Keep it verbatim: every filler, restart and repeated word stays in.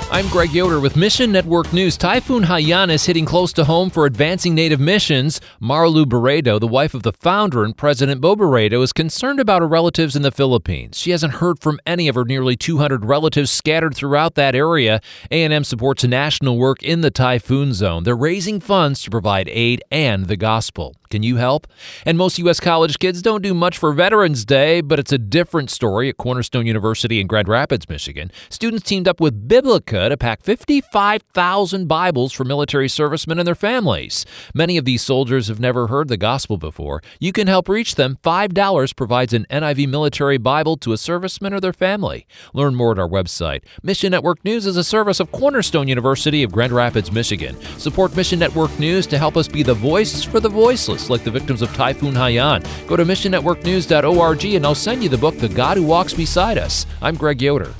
I'm Greg Yoder with Mission Network News. Typhoon Haiyan is hitting close to home for advancing Native missions. Marlu Barredo, the wife of the founder and President Bo Barredo, is concerned about her relatives in the Philippines. She hasn't heard from any of her nearly two hundred relatives scattered throughout that area. A and M supports national work in the typhoon zone. They're raising funds to provide aid and the gospel. Can you help? And most U S college kids don't do much for Veterans Day, but it's a different story at Cornerstone University in Grand Rapids, Michigan. Students teamed up with Biblica to pack fifty-five thousand Bibles for military servicemen and their families. Many of these soldiers have never heard the gospel before. You can help reach them. five dollars provides an N I V military Bible to a serviceman or their family. Learn more at our website. Mission Network News is a service of Cornerstone University of Grand Rapids, Michigan. Support Mission Network News to help us be the voice for the voiceless, like the victims of Typhoon Haiyan. Go to mission network news dot org and I'll send you the book, The God Who Walks Beside Us. I'm Greg Yoder.